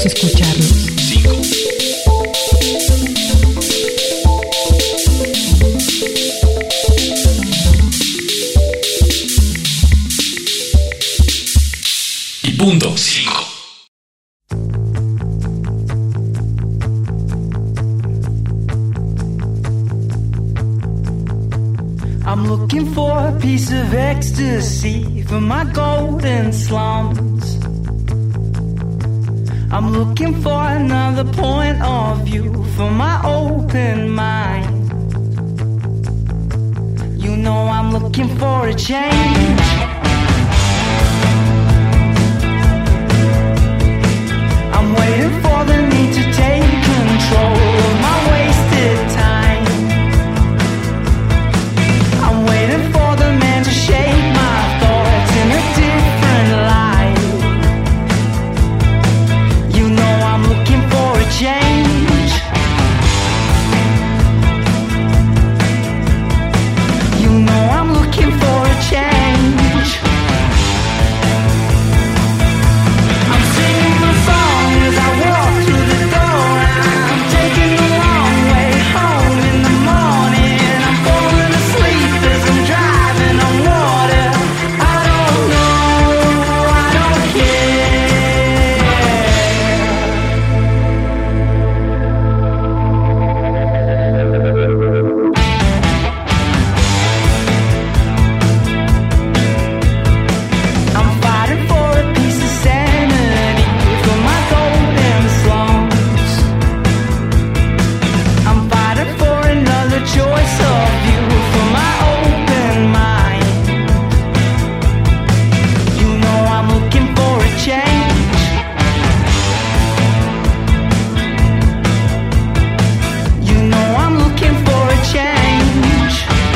Queremos escucharlos. 5. Y punto. 5. I'm looking for a piece of ecstasy for my golden slums. I'm looking for another point of view for my open mind. You know I'm looking for a change. I'm waiting for the need to take control of my wasted time. I'm waiting for the man to shape my thoughts in a different light. You know I'm looking for a change. You know I'm looking for a change. I'm singing my song as I walk through the door. I'm taking the long way home in the morning. I'm falling asleep as I'm driving on water. I don't know, I don't care. I'm fighting for a piece of sanity for my golden slums. I'm fighting for another choice of you for my open mind. You know I'm looking for a change. You know I'm looking for a change.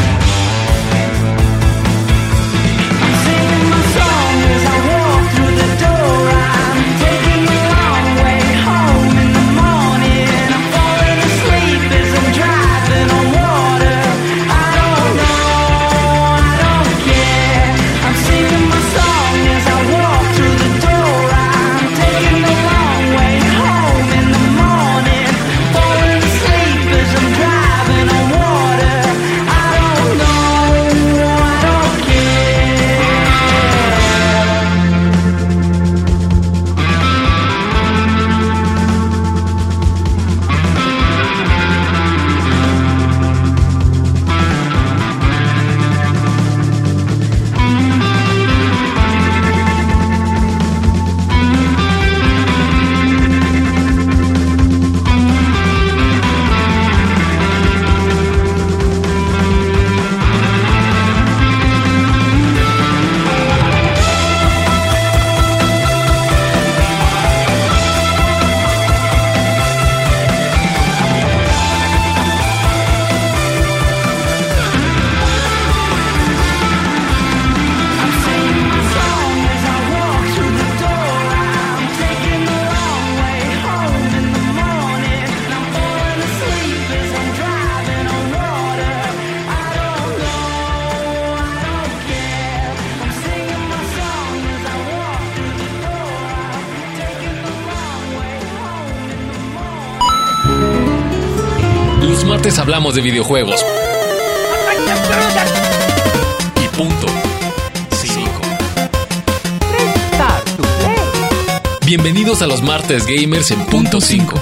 I'm singing my song as I walk through the door. I'm taking the long way home in the morning. I'm falling asleep as I'm driving on water. I don't know, I don't care. I'm singing my song as I walk through the door. I'm taking the long way home in the morning. Falling asleep as I'm driving on water. I don't know, I don't care. I'm singing my song as I walk through the door. I'm taking the long way home in the morning. I'm falling asleep as I'm driving on water. I don't know, I don't care. I'm singing my song as I walk through the door. I'm taking the long way home in the morning. Los martes hablamos de videojuegos. Y punto. 5. Bienvenidos a los martes gamers en punto 5.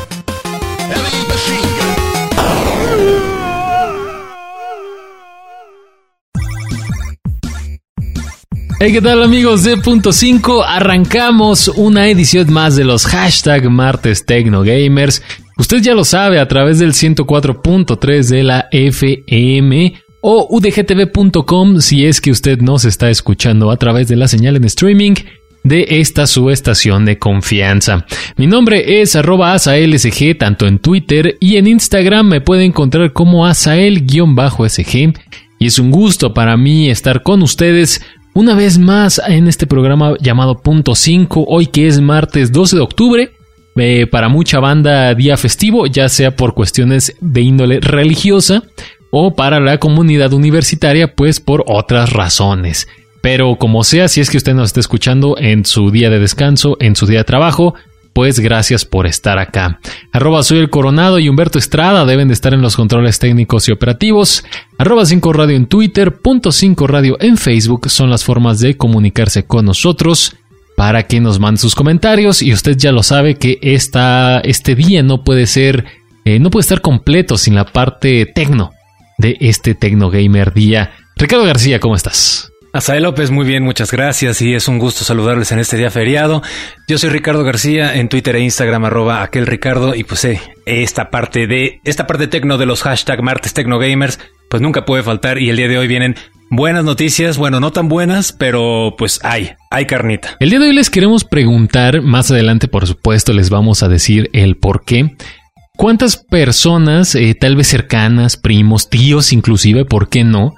Hey, ¿qué tal amigos de Punto 5? Arrancamos una edición más de los hashtag Martes Tecno Gamers. Usted ya lo sabe a través del 104.3 de la FM o udgtv.com si es que usted nos está escuchando a través de la señal en streaming de esta su estación de confianza. Mi nombre es @asaelsg, tanto en Twitter y en Instagram me puede encontrar como asael_sg, y es un gusto para mí estar con ustedes una vez más en este programa llamado Punto 5, hoy que es martes 12 de octubre, para mucha banda día festivo, ya sea por cuestiones de índole religiosa o para la comunidad universitaria, pues por otras razones. Pero como sea, si es que usted nos está escuchando en su día de descanso, en su día de trabajo, pues gracias por estar acá. @soy el Coronado y Humberto Estrada deben de estar en los controles técnicos y operativos. @5 Radio en Twitter, .5 Radio en Facebook son las formas de comunicarse con nosotros para que nos mande sus comentarios. Y usted ya lo sabe que este día no puede estar completo sin la parte tecno de este Tecno Gamer Día. Ricardo García, ¿cómo estás? Azael López, muy bien, muchas gracias y es un gusto saludarles en este día feriado. Yo soy Ricardo García en Twitter e Instagram @aquelricardo y pues esta parte tecno de los hashtag martes Tecno Gamers pues nunca puede faltar y el día de hoy vienen buenas noticias, bueno, no tan buenas, pero pues hay carnita. El día de hoy les queremos preguntar, más adelante por supuesto les vamos a decir el por qué. ¿Cuántas personas, tal vez cercanas, primos, tíos inclusive, por qué no?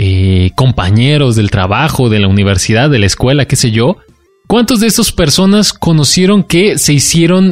Compañeros del trabajo, de la universidad, de la escuela, qué sé yo. ¿Cuántos de estas personas conocieron que se hicieron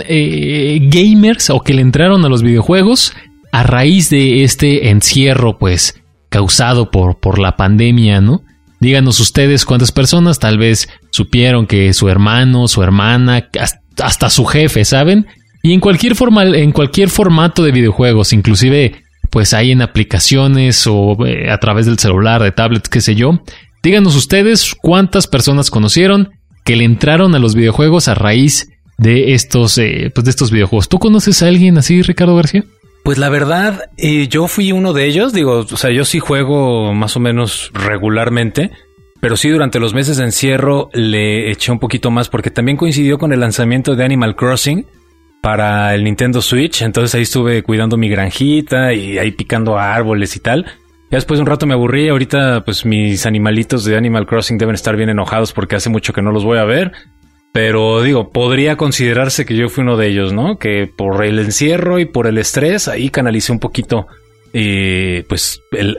gamers o que le entraron a los videojuegos a raíz de este encierro, pues, causado por la pandemia, ¿no? Díganos ustedes cuántas personas tal vez supieron que su hermano, su hermana, hasta su jefe, ¿saben? Y en cualquier formato de videojuegos, inclusive pues hay en aplicaciones o a través del celular, de tablets, qué sé yo. Díganos ustedes cuántas personas conocieron que le entraron a los videojuegos a raíz de estos videojuegos. ¿Tú conoces a alguien así, Ricardo García? Pues la verdad, yo fui uno de ellos. Digo, o sea, yo sí juego más o menos regularmente, pero sí durante los meses de encierro le eché un poquito más porque también coincidió con el lanzamiento de Animal Crossing para el Nintendo Switch, entonces ahí estuve cuidando mi granjita y ahí picando árboles y tal. Ya después de un rato me aburrí, ahorita pues mis animalitos de Animal Crossing deben estar bien enojados porque hace mucho que no los voy a ver, pero digo, podría considerarse que yo fui uno de ellos, ¿no? Que por el encierro y por el estrés ahí canalicé un poquito pues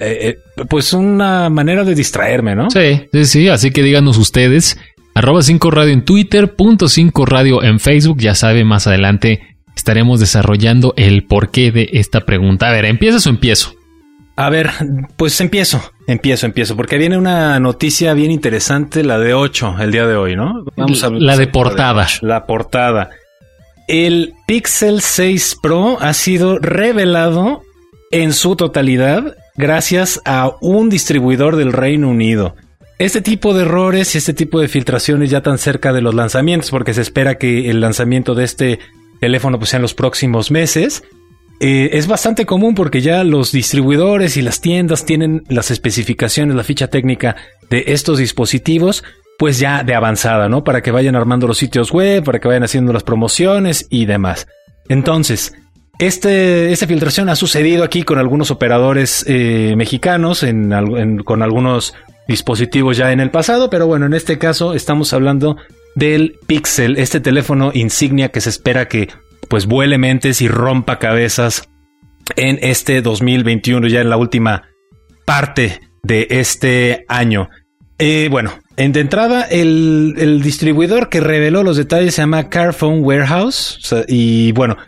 una manera de distraerme, ¿no? Sí, así que díganos ustedes. @5 Radio en Twitter, .5 Radio en Facebook. Ya sabe, más adelante estaremos desarrollando el porqué de esta pregunta. A ver, ¿empiezas o empiezo? A ver, pues empiezo, porque viene una noticia bien interesante, la de 8, el día de hoy, ¿no? Vamos a la de portada. La portada. El Pixel 6 Pro ha sido revelado en su totalidad gracias a un distribuidor del Reino Unido. Este tipo de errores y este tipo de filtraciones ya tan cerca de los lanzamientos, porque se espera que el lanzamiento de este teléfono pues sea en los próximos meses, es bastante común porque ya los distribuidores y las tiendas tienen las especificaciones, la ficha técnica de estos dispositivos, pues ya de avanzada, ¿no? Para que vayan armando los sitios web, para que vayan haciendo las promociones y demás. Entonces, esta filtración ha sucedido aquí con algunos operadores mexicanos, con algunos dispositivos ya en el pasado, pero bueno, en este caso estamos hablando del Pixel, este teléfono insignia que se espera que pues vuele mentes y rompa cabezas en este 2021, ya en la última parte de este año. Bueno, de entrada el distribuidor que reveló los detalles se llama Carphone Warehouse, o sea, y bueno,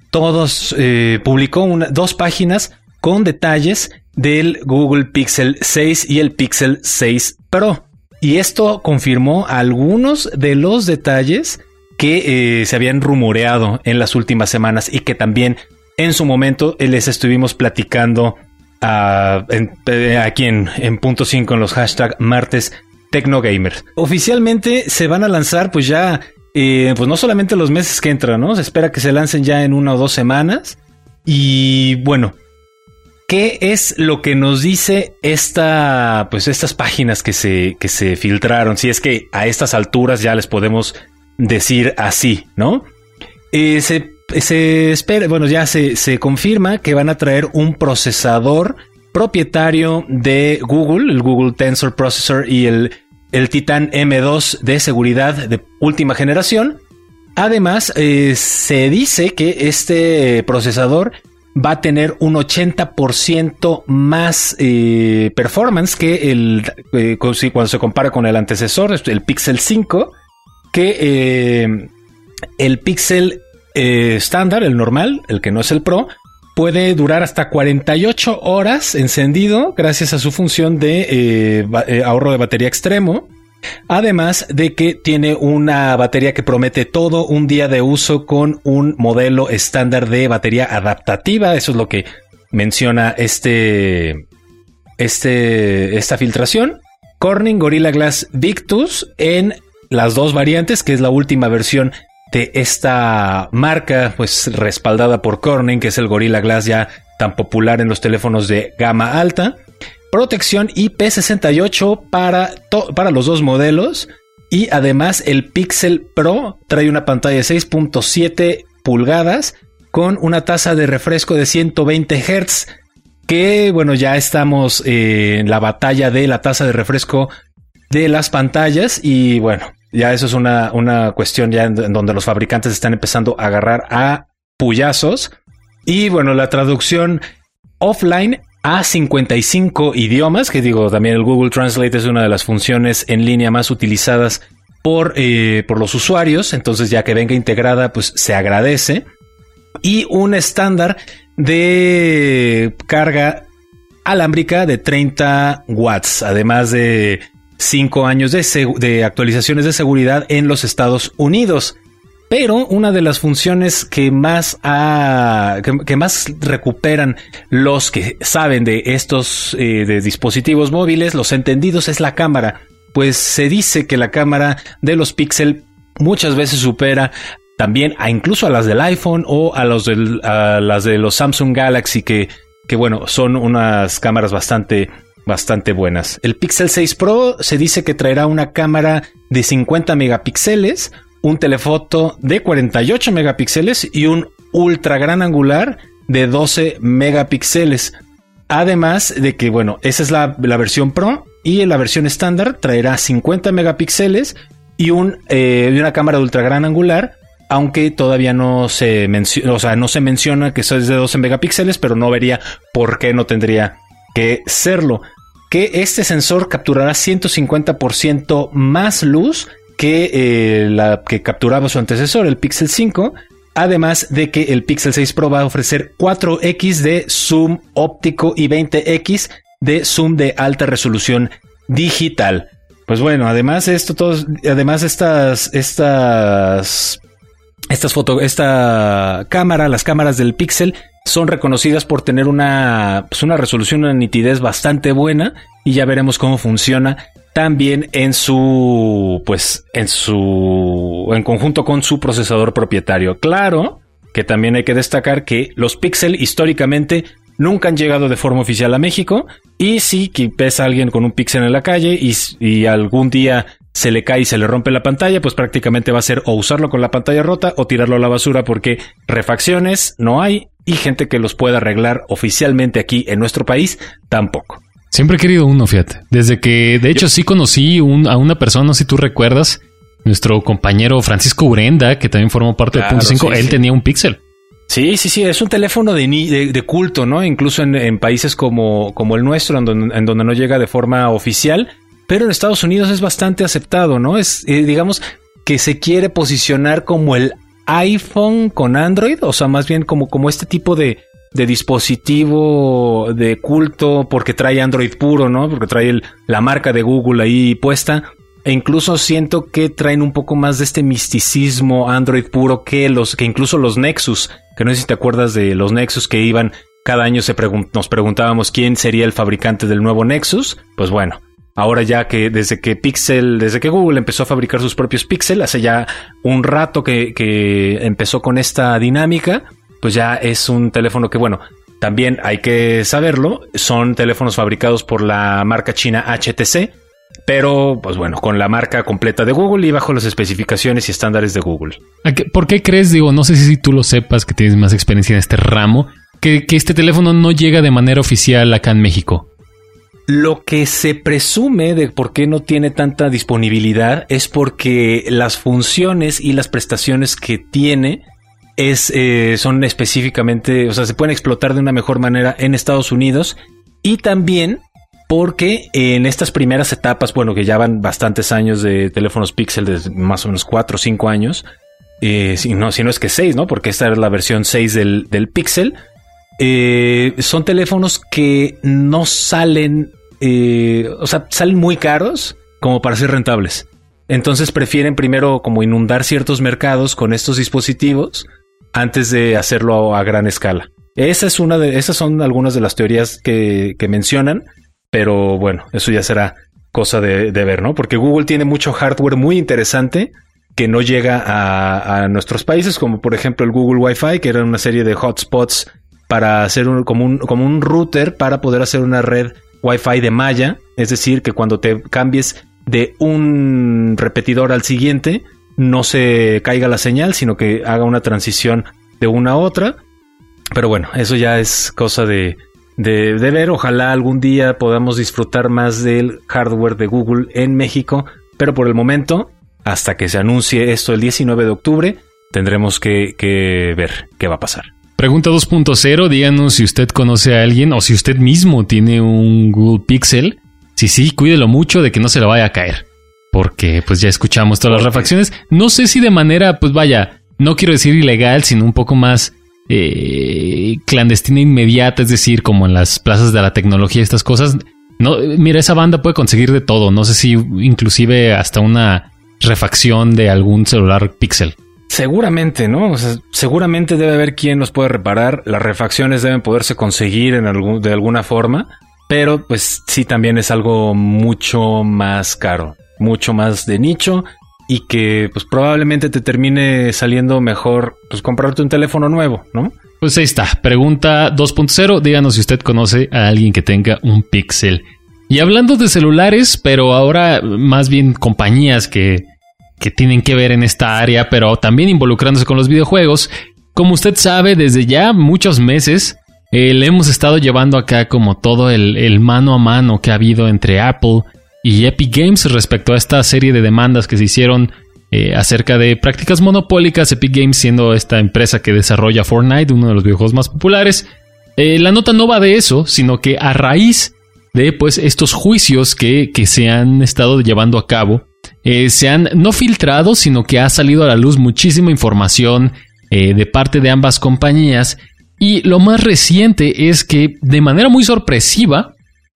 publicó 2 páginas con detalles del Google Pixel 6 y el Pixel 6 Pro. Y esto confirmó algunos de los detalles que se habían rumoreado en las últimas semanas y que también en su momento les estuvimos platicando aquí en punto 5 en los hashtag martes TecnoGamer. Oficialmente se van a lanzar pues ya pues no solamente los meses que entran, ¿no? Se espera que se lancen ya en 1 o 2 semanas. Y bueno, ¿qué es lo que nos dice estas páginas que se filtraron? Si es que a estas alturas ya les podemos decir así, ¿no? Se espera, bueno, ya se confirma que van a traer un procesador propietario de Google, el Google Tensor Processor y el Titan M2 de seguridad de última generación. Además, se dice que este procesador va a tener un 80% más performance que cuando se compara con el antecesor, el Pixel 5, que el Pixel estándar, el normal, el que no es el Pro, puede durar hasta 48 horas encendido gracias a su función de ahorro de batería extremo. Además de que tiene una batería que promete todo un día de uso con un modelo estándar de batería adaptativa. Eso es lo que menciona esta filtración. Corning Gorilla Glass Victus en las dos variantes, que es la última versión de esta marca, pues respaldada por Corning, que es el Gorilla Glass ya tan popular en los teléfonos de gama alta. Protección IP68 para los dos modelos. Y además el Pixel Pro trae una pantalla de 6.7 pulgadas con una tasa de refresco de 120 Hz. Que bueno, ya estamos en la batalla de la tasa de refresco de las pantallas. Y bueno, ya eso es una cuestión ya en donde los fabricantes están empezando a agarrar a puyazos. Y bueno, la traducción offline a 55 idiomas, que digo, también el Google Translate es una de las funciones en línea más utilizadas por los usuarios. Entonces ya que venga integrada, pues se agradece. Y un estándar de carga alámbrica de 30 watts, además de 5 años de actualizaciones de seguridad en los Estados Unidos. Pero una de las funciones que más recuperan los que saben de estos de dispositivos móviles, los entendidos, es la cámara. Pues se dice que la cámara de los Pixel muchas veces supera también incluso a las del iPhone o a las de los Samsung Galaxy, que bueno, son unas cámaras bastante buenas. El Pixel 6 Pro se dice que traerá una cámara de 50 megapíxeles, un telefoto de 48 megapíxeles y un ultra gran angular de 12 megapíxeles. Además de que, bueno, esa es la versión Pro, y en la versión estándar traerá 50 megapíxeles y una cámara de ultra gran angular, aunque todavía no se menciona que eso es de 12 megapíxeles, pero no vería por qué no tendría que serlo. Que este sensor capturará 150% más luz que la que capturaba su antecesor, el Pixel 5, además de que el Pixel 6 Pro va a ofrecer 4x de zoom óptico y 20x de zoom de alta resolución digital. Pues bueno, además las cámaras del Pixel son reconocidas por tener una resolución, una nitidez bastante buena, y ya veremos cómo funciona también en conjunto con su procesador propietario. Claro que también hay que destacar que los Pixel históricamente nunca han llegado de forma oficial a México, y si ves a alguien con un Pixel en la calle y algún día se le cae y se le rompe la pantalla, pues prácticamente va a ser o usarlo con la pantalla rota o tirarlo a la basura, porque refacciones no hay y gente que los pueda arreglar oficialmente aquí en nuestro país tampoco. Siempre he querido uno, fíjate. Desde que, de hecho, sí conocí a una persona, no sé si tú recuerdas, nuestro compañero Francisco Urenda, que también formó parte de Punto 5, él tenía un Pixel. Sí, es un teléfono de culto, ¿no? Incluso en países como el nuestro, en donde no llega de forma oficial, pero en Estados Unidos es bastante aceptado, ¿no? Es, digamos, que se quiere posicionar como el iPhone con Android, o sea, más bien como este tipo de dispositivo de culto, porque trae Android puro, ¿no? Porque trae la marca de Google ahí puesta. E incluso siento que traen un poco más de este misticismo Android puro que incluso los Nexus, que no sé si te acuerdas de los Nexus que iban, cada año nos preguntábamos quién sería el fabricante del nuevo Nexus. Pues bueno, ahora ya que desde que Google empezó a fabricar sus propios Pixel, hace ya un rato que empezó con esta dinámica, pues ya es un teléfono que, bueno, también hay que saberlo, son teléfonos fabricados por la marca china HTC, pero pues bueno, con la marca completa de Google y bajo las especificaciones y estándares de Google. ¿Por qué crees, no sé si tú lo sepas, que tienes más experiencia en este ramo, que este teléfono no llega de manera oficial acá en México? Lo que se presume de por qué no tiene tanta disponibilidad es porque las funciones y las prestaciones que tiene son específicamente, o sea, se pueden explotar de una mejor manera en Estados Unidos, y también porque en estas primeras etapas, bueno, que ya van bastantes años de teléfonos Pixel, de más o menos 4 o 5 años, si no es que 6, ¿no? Porque esta era la versión 6 del Pixel. Son teléfonos que no salen, o sea, salen muy caros como para ser rentables. Entonces prefieren primero como inundar ciertos mercados con estos dispositivos antes de hacerlo a gran escala. Esas son algunas de las teorías que mencionan, pero bueno, eso ya será cosa de ver, ¿no? Porque Google tiene mucho hardware muy interesante que no llega a nuestros países, como por ejemplo el Google Wi-Fi, que era una serie de hotspots para hacer como un router para poder hacer una red Wi-Fi de malla, es decir, que cuando te cambies de un repetidor al siguiente no se caiga la señal, sino que haga una transición de una a otra. Pero bueno, eso ya es cosa de ver. Ojalá algún día podamos disfrutar más del hardware de Google en México, pero por el momento, hasta que se anuncie esto el 19 de octubre, tendremos que ver qué va a pasar. Pregunta 2.0, díganos si usted conoce a alguien o si usted mismo tiene un Google Pixel. Si sí, cuídelo mucho de que no se le vaya a caer. Porque pues ya escuchamos todas las refacciones. No sé si de manera, pues vaya, no quiero decir ilegal, sino un poco más clandestina inmediata, es decir, como en las plazas de la tecnología, estas cosas. No, mira, esa banda puede conseguir de todo. No sé si inclusive hasta una refacción de algún celular Pixel. Seguramente, ¿no? O sea, seguramente debe haber quien los puede reparar. Las refacciones deben poderse conseguir de alguna forma. Pero pues sí, también es algo mucho más caro, mucho más de nicho y que pues probablemente te termine saliendo mejor pues comprarte un teléfono nuevo, ¿no? Pues ahí está, pregunta 2.0, díganos si usted conoce a alguien que tenga un Pixel. Y hablando de celulares, pero ahora más bien compañías que tienen que ver en esta área, pero también involucrándose con los videojuegos, como usted sabe, desde ya muchos meses le hemos estado llevando acá como todo el mano a mano que ha habido entre Apple y Epic Games respecto a esta serie de demandas que se hicieron acerca de prácticas monopólicas, Epic Games siendo esta empresa que desarrolla Fortnite, uno de los videojuegos más populares. La nota no va de eso, sino que a raíz de pues estos juicios que se han estado llevando a cabo, se han no filtrado, sino que ha salido a la luz muchísima información de parte de ambas compañías. Y lo más reciente es que de manera muy sorpresiva,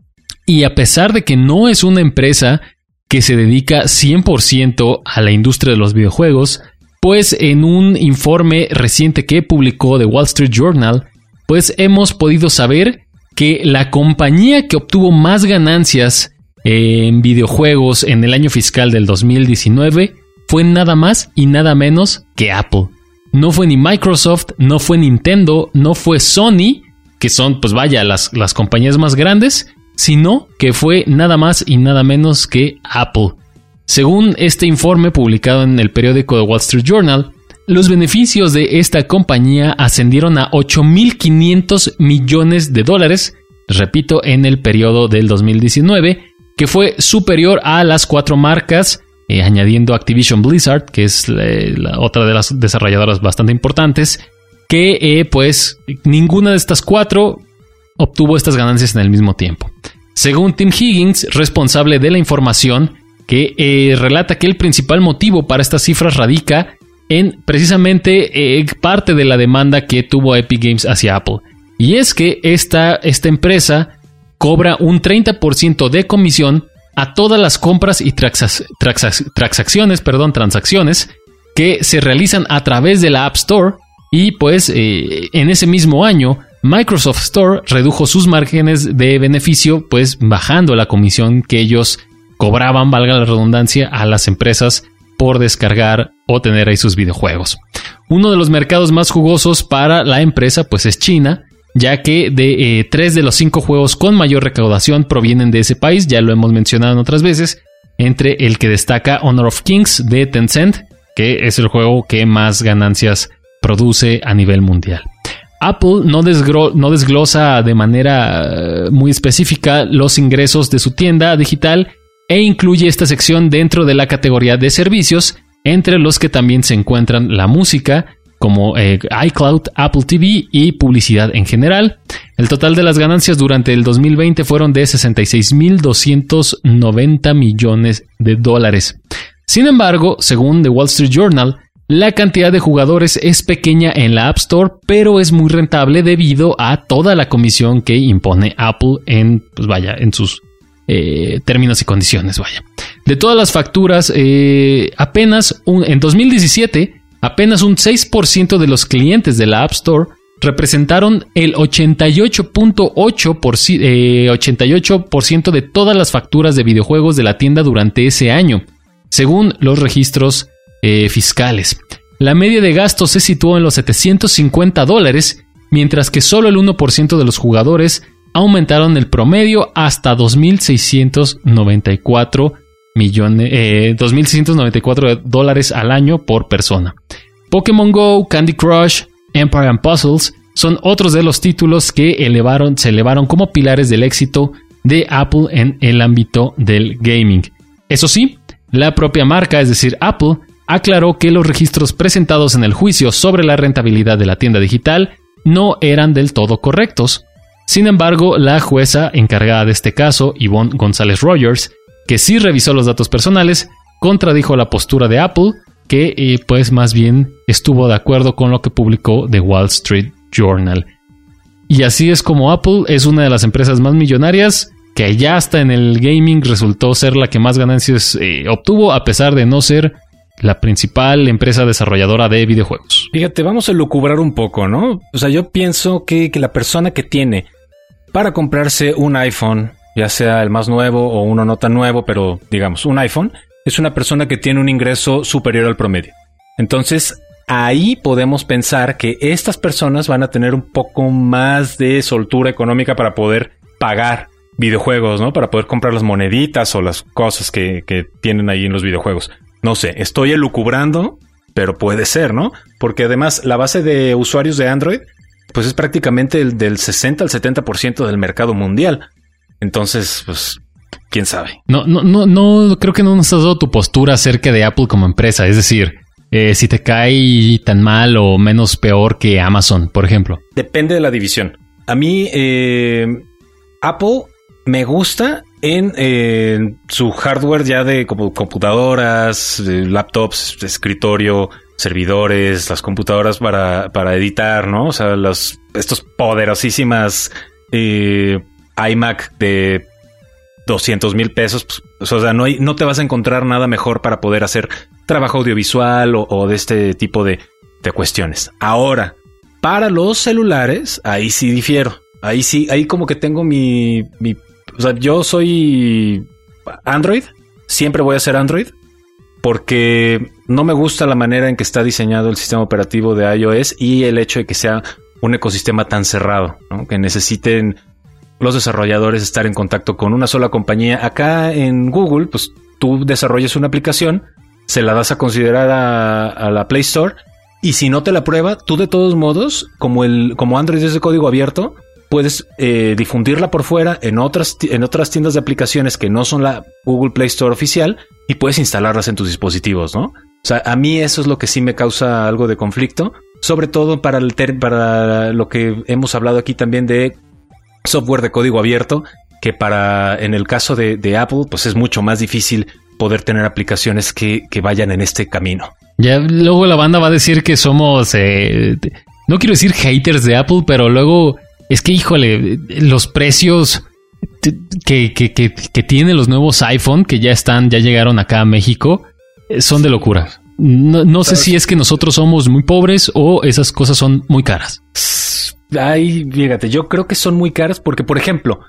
y a pesar de que no es una empresa que se dedica 100% a la industria de los videojuegos, pues en un informe reciente que publicó The Wall Street Journal, pues hemos podido saber que la compañía que obtuvo más ganancias en videojuegos en el año fiscal del 2019 fue nada más y nada menos que Apple. No fue ni Microsoft, no fue Nintendo, no fue Sony, que son, pues vaya, las compañías más grandes, sino que fue nada más y nada menos que Apple. Según este informe publicado en el periódico The Wall Street Journal, los beneficios de esta compañía ascendieron a $8,500 millones, repito, en el periodo del 2019, que fue superior a las 4 marcas, añadiendo Activision Blizzard, que es la otra de las desarrolladoras bastante importantes, que pues ninguna de estas 4 obtuvo estas ganancias en el mismo tiempo. Según Tim Higgins, responsable de la información, que relata que el principal motivo para estas cifras radica en precisamente parte de la demanda que tuvo Epic Games hacia Apple. Y es que esta empresa cobra un 30% de comisión a todas las compras y transacciones que se realizan a través de la App Store. Y pues en ese mismo año Microsoft Store redujo sus márgenes de beneficio, pues bajando la comisión que ellos cobraban, valga la redundancia, a las empresas por descargar o tener ahí sus videojuegos. Uno de los mercados más jugosos para la empresa pues es China, ya que de 3 de los 5 juegos con mayor recaudación provienen de ese país, ya lo hemos mencionado en otras veces, entre el que destaca Honor of Kings de Tencent, que es el juego que más ganancias produce a nivel mundial. Apple no desglosa de manera muy específica los ingresos de su tienda digital e incluye esta sección dentro de la categoría de servicios, entre los que también se encuentran la música, como iCloud, Apple TV y publicidad en general. El total de las ganancias durante el 2020 fueron de $66,290 millones. Sin embargo, según The Wall Street Journal, la cantidad de jugadores es pequeña en la App Store, pero es muy rentable debido a toda la comisión que impone Apple en sus términos y condiciones, vaya. De todas las facturas, en 2017, apenas un 6% de los clientes de la App Store representaron el 88% de todas las facturas de videojuegos de la tienda durante ese año, según los registros fiscales. La media de gastos se situó en los $750, mientras que solo el 1% de los jugadores aumentaron el promedio hasta $2,694 al año por persona. Pokémon Go, Candy Crush, Empire and Puzzles son otros de los títulos que se elevaron como pilares del éxito de Apple en el ámbito del gaming. Eso sí, la propia marca, es decir, Apple, aclaró que los registros presentados en el juicio sobre la rentabilidad de la tienda digital no eran del todo correctos. Sin embargo, la jueza encargada de este caso, Yvonne González Rogers, que sí revisó los datos personales, contradijo la postura de Apple, que pues más bien estuvo de acuerdo con lo que publicó The Wall Street Journal. Y así es como Apple es una de las empresas más millonarias, que ya hasta en el gaming resultó ser la que más ganancias obtuvo, a pesar de no ser la principal empresa desarrolladora de videojuegos. Fíjate, vamos a lucubrar un poco, ¿no? O sea, yo pienso que la persona que tiene para comprarse un iPhone, ya sea el más nuevo o uno no tan nuevo, pero digamos un iPhone, es una persona que tiene un ingreso superior al promedio. Entonces, ahí podemos pensar que estas personas van a tener un poco más de soltura económica para poder pagar videojuegos, ¿no? Para poder comprar las moneditas o las cosas que tienen ahí en los videojuegos. No sé, estoy elucubrando, pero puede ser, ¿no? Porque además la base de usuarios de Android, pues es prácticamente del 60 al 70% del mercado mundial. Entonces, pues, quién sabe. No, creo que no nos has dado tu postura acerca de Apple como empresa. Es decir, si te cae tan mal o menos peor que Amazon, por ejemplo. Depende de la división. A mí, Apple me gusta en su hardware ya de como computadoras, laptops, escritorio, servidores, las computadoras para editar, ¿no? O sea, estos poderosísimas iMac de 200,000 pesos, pues, o sea, no te vas a encontrar nada mejor para poder hacer trabajo audiovisual o de este tipo de cuestiones. Ahora, para los celulares, ahí sí difiero. Ahí como que tengo o sea, yo soy Android, siempre voy a ser Android, porque no me gusta la manera en que está diseñado el sistema operativo de iOS y el hecho de que sea un ecosistema tan cerrado, ¿no? Que necesiten los desarrolladores estar en contacto con una sola compañía. Acá en Google, pues tú desarrollas una aplicación, se la das a considerar a la Play Store, y si no te la prueba, tú de todos modos, como Android es de código abierto, puedes difundirla por fuera en otras tiendas de aplicaciones que no son la Google Play Store oficial, y puedes instalarlas en tus dispositivos, ¿no? O sea, a mí eso es lo que sí me causa algo de conflicto, sobre todo para lo que hemos hablado aquí también de software de código abierto, que en el caso de Apple, pues es mucho más difícil poder tener aplicaciones que vayan en este camino. Ya luego la banda va a decir que somos, no quiero decir haters de Apple, pero luego es que, híjole, los precios que tienen los nuevos iPhone, que ya llegaron acá a México, son de locura. No sé si es que nosotros somos muy pobres o esas cosas son muy caras. Ay, fíjate, yo creo que son muy caras porque, por ejemplo,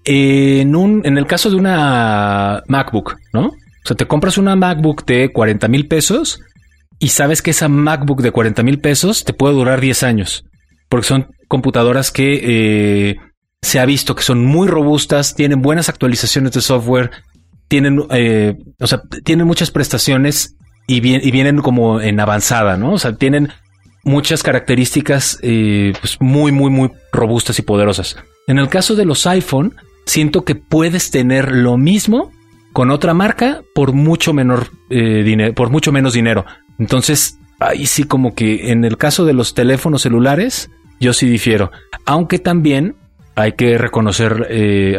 en el caso de una MacBook, ¿no? O sea, te compras una MacBook de 40,000 pesos y sabes que esa MacBook de 40,000 pesos te puede durar 10 años. Porque son computadoras que se ha visto que son muy robustas, tienen buenas actualizaciones de software, tienen muchas prestaciones y vienen como en avanzada, ¿no? O sea, tienen muchas características pues muy, muy, muy robustas y poderosas. En el caso de los iPhone, siento que puedes tener lo mismo con otra marca por mucho menos dinero. Entonces, ahí sí como que en el caso de los teléfonos celulares, yo sí difiero. Aunque también hay que reconocerle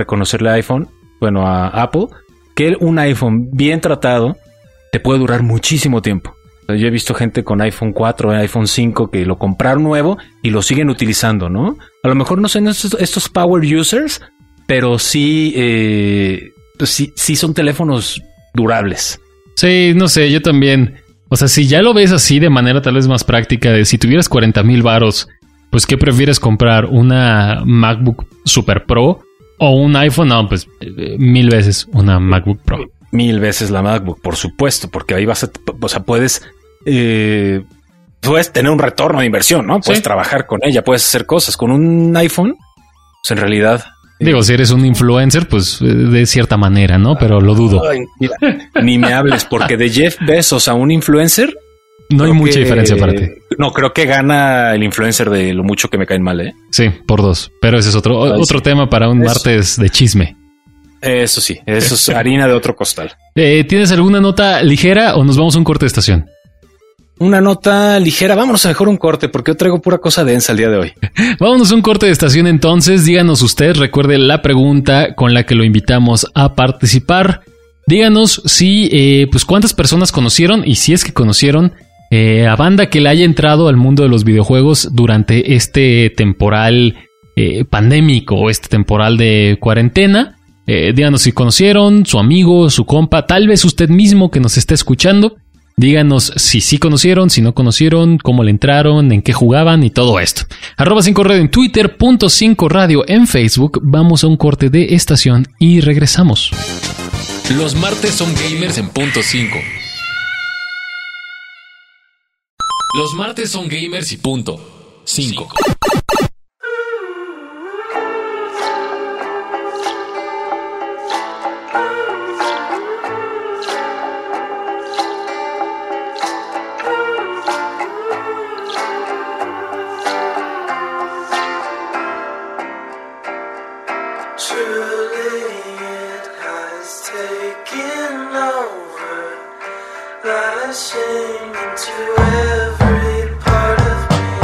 a Apple, que un iPhone bien tratado te puede durar muchísimo tiempo. Yo he visto gente con iPhone 4, iPhone 5 que lo compraron nuevo y lo siguen utilizando, ¿no? A lo mejor no son estos power users, pero sí son teléfonos durables. Sí, no sé, yo también. O sea, si ya lo ves así de manera tal vez más práctica, de si tuvieras 40,000 varos, pues ¿qué prefieres comprar? ¿Una MacBook Super Pro o un iPhone? No, pues 1000 veces una MacBook Pro. 1000 veces la MacBook, por supuesto, porque ahí vas a, o sea, puedes tener un retorno de inversión, ¿no? Puedes trabajar con ella, puedes hacer cosas. Con un iPhone, pues en realidad... Digo, si eres un influencer, pues de cierta manera, ¿no? Pero lo dudo. Ay, mira, ni me hables, porque de Jeff Bezos a un influencer... No hay mucha diferencia para ti. No, creo que gana el influencer de lo mucho que me caen mal, ¿eh? Sí, por 2. Pero ese es otro tema para un martes de chisme. Eso sí, eso es harina de otro costal. ¿Tienes alguna nota ligera o nos vamos a un corte de estación? Una nota ligera. Vámonos a mejor un corte, porque yo traigo pura cosa densa el día de hoy. Vámonos a un corte de estación entonces. Díganos usted, recuerde la pregunta con la que lo invitamos a participar. Díganos si, pues cuántas personas conocieron y si es que conocieron a banda que le haya entrado al mundo de los videojuegos durante este temporal pandémico o este temporal de cuarentena. Díganos si conocieron, su amigo, su compa, tal vez usted mismo que nos está escuchando. Díganos si sí conocieron, si no conocieron, cómo le entraron, en qué jugaban y todo esto. @5radio en Twitter, .5radio en Facebook. Vamos a un corte de estación y regresamos. Los martes son gamers en .5. Los martes son gamers y .5. Truly it has taken over, lashing into every part of me.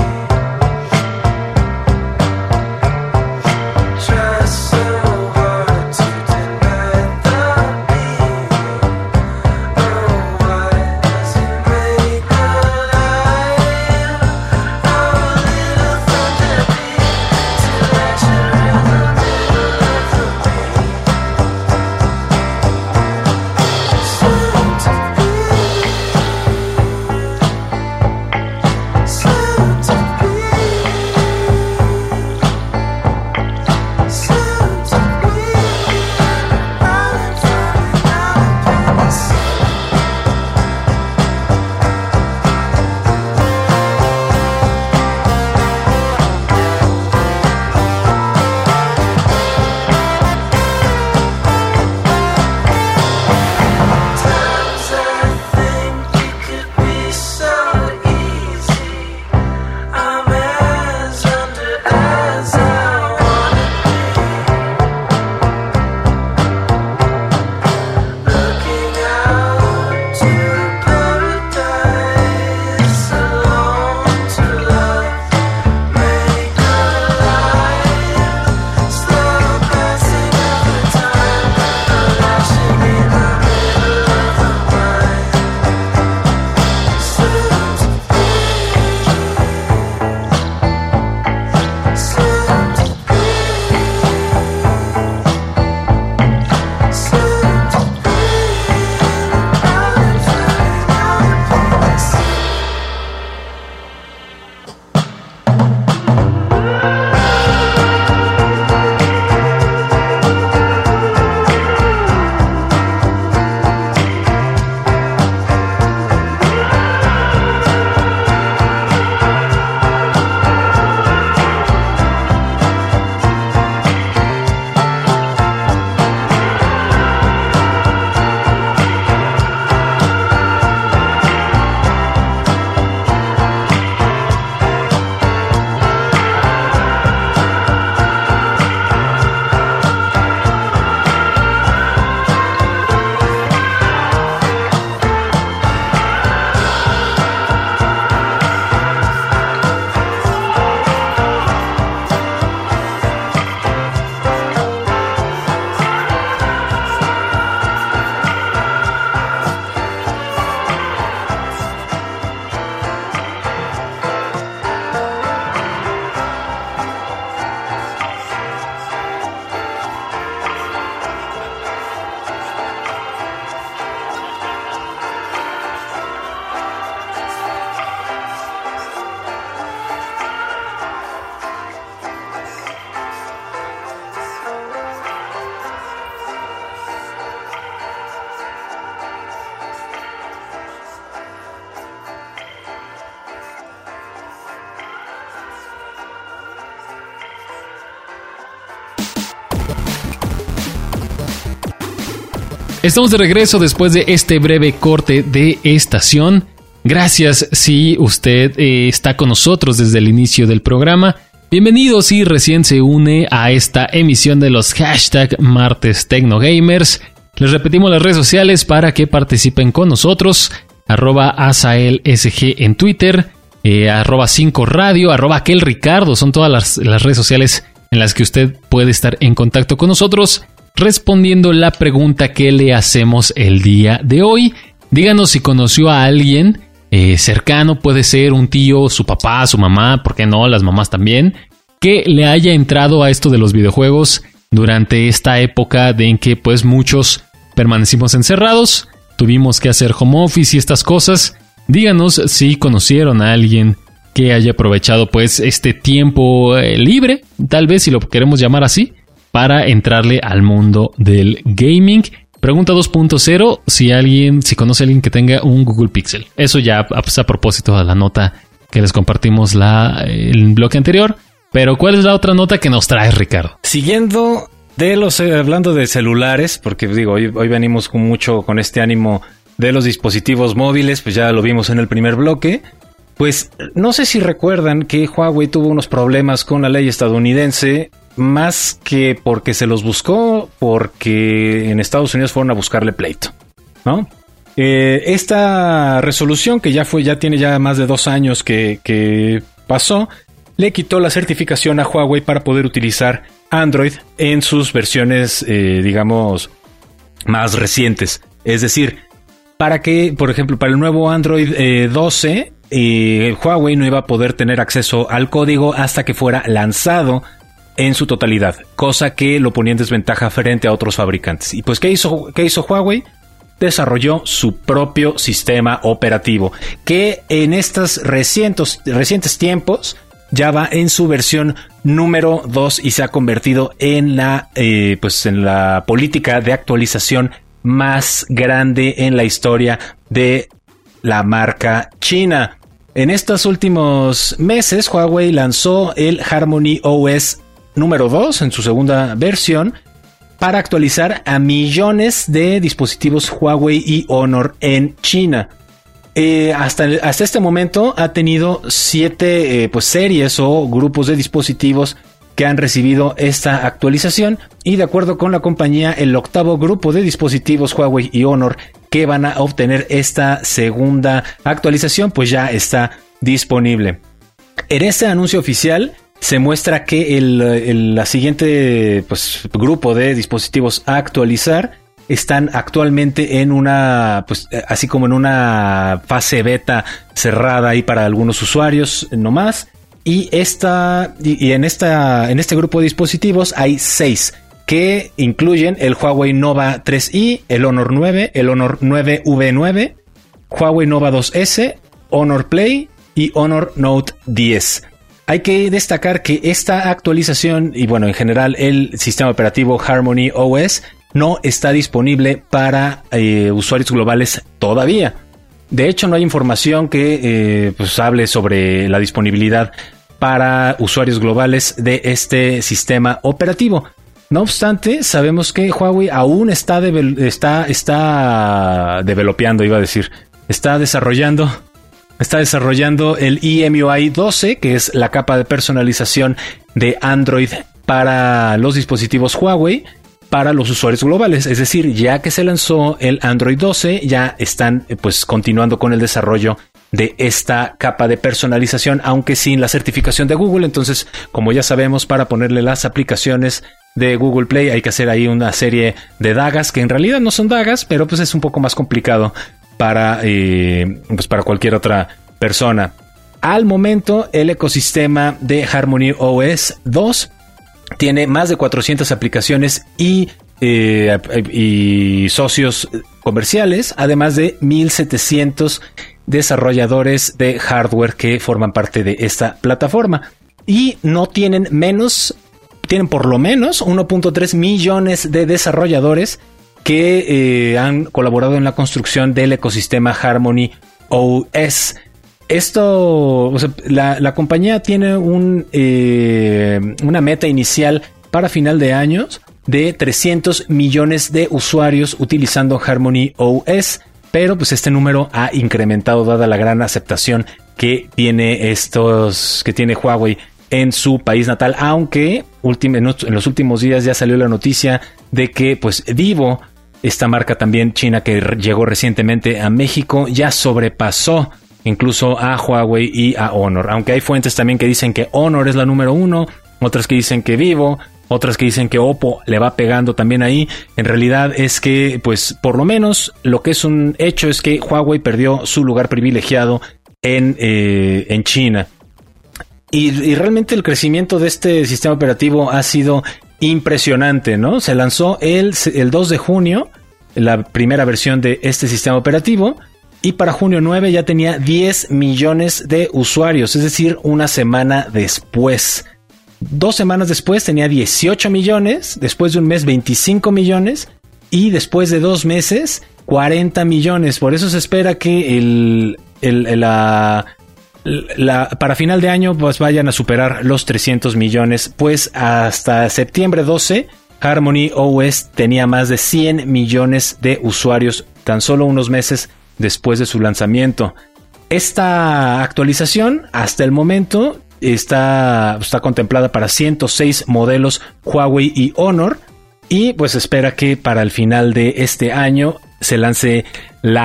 Try so hard to deny the beat. Oh, why does it make alive? Our little thunder beat to lecture in the middle of the beat. Soon to be. Estamos de regreso después de este breve corte de estación. Gracias si usted está con nosotros desde el inicio del programa. Bienvenido si recién se une a esta emisión de los hashtag Martes Tecnogamers. Les repetimos las redes sociales para que participen con nosotros. @AsaelSG en Twitter, @5radio, @aquelricardo. Son todas las redes sociales en las que usted puede estar en contacto con nosotros, respondiendo la pregunta que le hacemos el día de hoy. Díganos si conoció a alguien cercano, puede ser un tío, su papá, su mamá, ¿por qué no? Las mamás también, que le haya entrado a esto de los videojuegos durante esta época de en que pues muchos permanecimos encerrados, tuvimos que hacer home office y estas cosas. Díganos si conocieron a alguien que haya aprovechado pues este tiempo libre, tal vez si lo queremos llamar así, para entrarle al mundo del gaming. Pregunta 2.0, si conoce a alguien que tenga un Google Pixel. Eso ya pues, a propósito de la nota que les compartimos el bloque anterior. Pero ¿cuál es la otra nota que nos traes, Ricardo? Siguiendo hablando de celulares, porque digo, hoy venimos mucho con este ánimo de los dispositivos móviles, pues ya lo vimos en el primer bloque. Pues no sé si recuerdan que Huawei tuvo unos problemas con la ley estadounidense, más que porque se los buscó, porque en Estados Unidos fueron a buscarle pleito, ¿no? Esta resolución que ya tiene ya más de 2 años que pasó, le quitó la certificación a Huawei para poder utilizar Android en sus versiones, digamos, más recientes. Es decir, para que, por ejemplo, para el nuevo Android 12, Huawei no iba a poder tener acceso al código hasta que fuera lanzado en su totalidad, cosa que lo ponía en desventaja frente a otros fabricantes. Y pues, ¿qué hizo Huawei? Desarrolló su propio sistema operativo, que en estos recientes tiempos ya va en su versión número 2 y se ha convertido en la política de actualización más grande en la historia de la marca china. En estos últimos meses, Huawei lanzó el Harmony OS número 2 en su segunda versión para actualizar a millones de dispositivos Huawei y Honor en China. Hasta este momento ha tenido 7 series o grupos de dispositivos que han recibido esta actualización, y de acuerdo con la compañía, el 8º grupo de dispositivos Huawei y Honor que van a obtener esta segunda actualización pues ya está disponible. En este anuncio oficial se muestra que la siguiente grupo de dispositivos a actualizar están actualmente en una, así como en una fase beta cerrada ahí para algunos usuarios nomás. Y en este grupo de dispositivos hay 6 que incluyen el Huawei Nova 3i, el Honor 9, el Honor 9V9, Huawei Nova 2S, Honor Play y Honor Note 10. Hay que destacar que esta actualización y en general el sistema operativo Harmony OS no está disponible para usuarios globales todavía. De hecho, no hay información que hable sobre la disponibilidad para usuarios globales de este sistema operativo. No obstante, sabemos que Huawei aún está desarrollando el EMUI 12, que es la capa de personalización de Android para los dispositivos Huawei, para los usuarios globales. Es decir, ya que se lanzó el Android 12, ya están continuando con el desarrollo de esta capa de personalización, aunque sin la certificación de Google. Entonces, como ya sabemos, para ponerle las aplicaciones de Google Play hay que hacer ahí una serie de dagas, que en realidad no son dagas, pero es un poco más complicado para cualquier otra persona. Al momento, el ecosistema de Harmony OS 2 tiene más de 400 aplicaciones y socios comerciales, además de 1,700 desarrolladores de hardware que forman parte de esta plataforma. Y tienen por lo menos 1.3 millones de desarrolladores que han colaborado en la construcción del ecosistema Harmony OS. Esto, la compañía tiene una meta inicial para final de año de 300 millones de usuarios utilizando Harmony OS, pero pues este número ha incrementado dada la gran aceptación que tiene Huawei en su país natal, aunque en los últimos días ya salió la noticia de que pues Vivo, esta marca también china que llegó recientemente a México, ya sobrepasó incluso a Huawei y a Honor, aunque hay fuentes también que dicen que Honor es la número 1, otras que dicen que Vivo, otras que dicen que Oppo le va pegando también ahí. En realidad es que, pues, por lo menos lo que es un hecho es que Huawei perdió su lugar privilegiado en China. Y realmente el crecimiento de este sistema operativo ha sido impresionante, ¿no? Se lanzó el 2 de junio la primera versión de este sistema operativo y para junio 9 ya tenía 10 millones de usuarios, es decir, una semana después. 2 semanas después tenía 18 millones, después de un mes 25 millones y después de 2 meses 40 millones. Por eso se espera que para final de año pues vayan a superar los 300 millones, pues hasta septiembre 12 Harmony OS tenía más de 100 millones de usuarios tan solo unos meses después de su lanzamiento. Esta actualización hasta el momento está contemplada para 106 modelos Huawei y Honor y pues espera que para el final de este año se lance el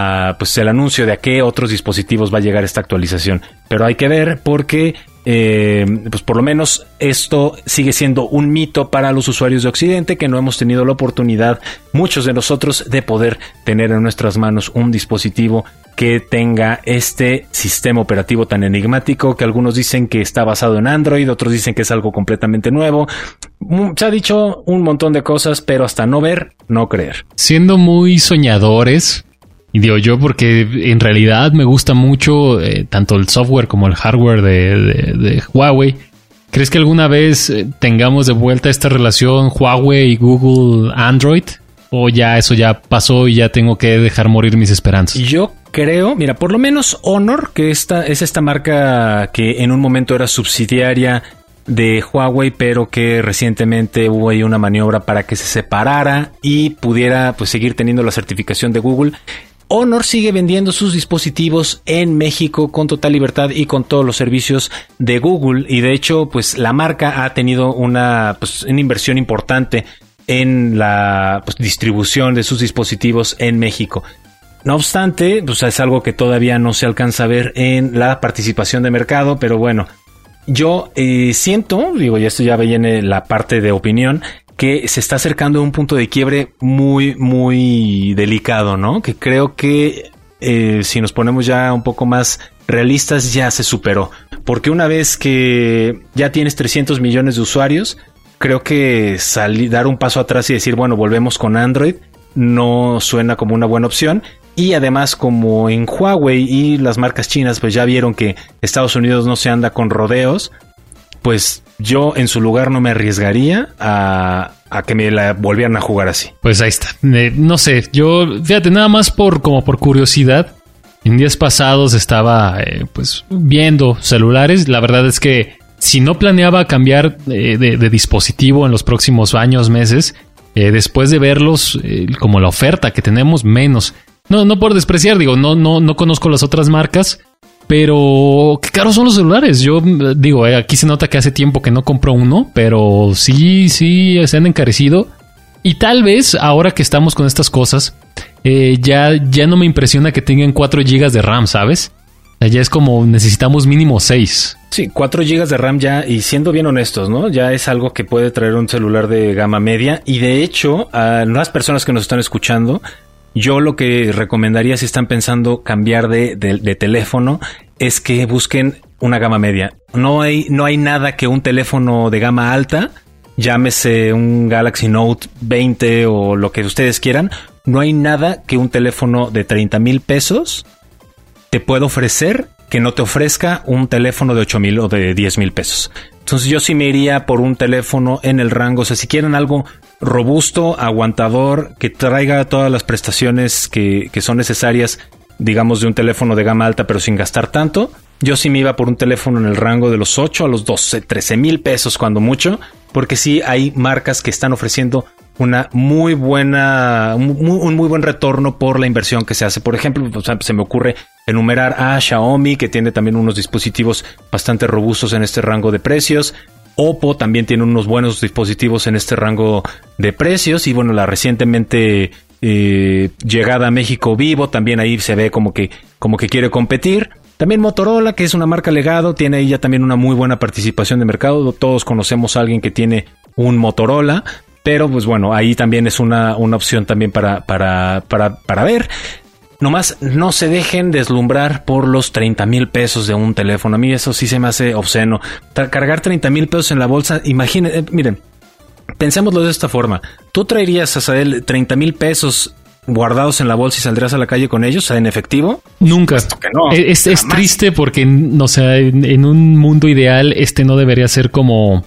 anuncio de a qué otros dispositivos va a llegar esta actualización. Pero hay que ver porque pues por lo menos esto sigue siendo un mito para los usuarios de Occidente, que no hemos tenido la oportunidad, muchos de nosotros, de poder tener en nuestras manos un dispositivo que tenga este sistema operativo tan enigmático, que algunos dicen que está basado en Android, otros dicen que es algo completamente nuevo. Se ha dicho un montón de cosas, pero hasta no ver, no creer. Siendo muy soñadores, y digo yo porque en realidad me gusta mucho tanto el software como el hardware de Huawei. ¿Crees que alguna vez tengamos de vuelta esta relación Huawei y Google Android? ¿O ya eso ya pasó y ya tengo que dejar morir mis esperanzas? Yo creo, mira, por lo menos Honor, que es esta marca que en un momento era subsidiaria de Huawei, pero que recientemente hubo ahí una maniobra para que se separara y pudiera pues seguir teniendo la certificación de Google. Honor sigue vendiendo sus dispositivos en México con total libertad y con todos los servicios de Google, y de hecho pues la marca ha tenido una inversión importante en la distribución de sus dispositivos en México. No obstante, pues es algo que todavía no se alcanza a ver en la participación de mercado, pero bueno, yo siento, y esto ya viene la parte de opinión, que se está acercando a un punto de quiebre muy, muy delicado, ¿no? Que creo que si nos ponemos ya un poco más realistas, ya se superó. Porque una vez que ya tienes 300 millones de usuarios, creo que dar un paso atrás y decir, bueno, volvemos con Android, no suena como una buena opción. Y además, como en Huawei y las marcas chinas pues ya vieron que Estados Unidos no se anda con rodeos, pues yo en su lugar no me arriesgaría a que me la volvieran a jugar así. Pues ahí está. No sé, yo, fíjate, nada más por curiosidad, en días pasados estaba pues viendo celulares. La verdad es que si no planeaba cambiar de dispositivo en los próximos años, meses, después de verlos, como la oferta que tenemos, menos. No por despreciar, no conozco las otras marcas, pero qué caros son los celulares. Yo digo, aquí se nota que hace tiempo que no compro uno, pero sí se han encarecido. Y tal vez ahora que estamos con estas cosas, ya no me impresiona que tengan 4 GB de RAM, ¿sabes? Ya es como necesitamos mínimo 6. Sí, 4 GB de RAM ya, y siendo bien honestos, ¿no? Ya es algo que puede traer un celular de gama media. Y de hecho, a las personas que nos están escuchando, yo lo que recomendaría si están pensando cambiar de teléfono es que busquen una gama media. No hay nada que un teléfono de gama alta, llámese un Galaxy Note 20 o lo que ustedes quieran, no hay nada que un teléfono de 30,000 pesos te pueda ofrecer que no te ofrezca un teléfono de 8,000 o de 10,000 pesos. Entonces yo sí me iría por un teléfono en el rango, o sea, si quieren algo robusto, aguantador, que traiga todas las prestaciones que son necesarias, digamos, de un teléfono de gama alta, pero sin gastar tanto, yo sí me iba por un teléfono en el rango de los 8 a los 12, 13 mil pesos cuando mucho, porque sí hay marcas que están ofreciendo una muy buena, un muy buen retorno por la inversión que se hace. Por ejemplo, o sea, se me ocurre enumerar a Xiaomi, que tiene también unos dispositivos bastante robustos en este rango de precios. Oppo también tiene unos buenos dispositivos en este rango de precios. Y bueno, la recientemente llegada a México Vivo, también ahí se ve como que quiere competir. También Motorola, que es una marca legado, tiene ahí ya también una muy buena participación de mercado. Todos conocemos a alguien que tiene un Motorola. Pero pues bueno, ahí también es una opción también para ver. Nomás no se dejen deslumbrar por los 30 mil pesos de un teléfono. A mí eso sí se me hace obsceno. Cargar 30 mil pesos en la bolsa, imagínense, miren, pensémoslo de esta forma. ¿Tú traerías, Azael, 30 mil pesos guardados en la bolsa y saldrías a la calle con ellos, o sea, en efectivo? Nunca. Que no, es triste porque, o sea, en un mundo ideal no debería ser como